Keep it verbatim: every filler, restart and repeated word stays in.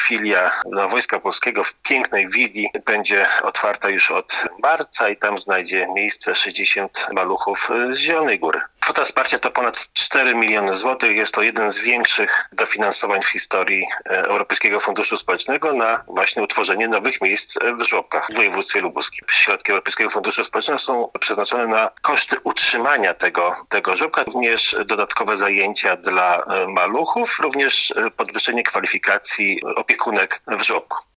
filia dla Wojska Polskiego w pięknej willi będzie otwarta już od marca i tam znajdzie miejsce sześćdziesiąt maluchów z Zielonej Góry. Kwota wsparcia to ponad cztery miliony złotych. Jest to jeden z większych dofinansowań w historii Europejskiego Funduszu Społecznego na właśnie utworzenie nowych miejsc w żłobkach w województwie lubuskim. Środki Europejskiego Funduszu Społecznego są przeznaczone na koszty utrzymania tego, tego żłobka, również dodatkowe zajęcia dla maluchów, również podwyższenie kwalifikacji opiekunek w żłobku.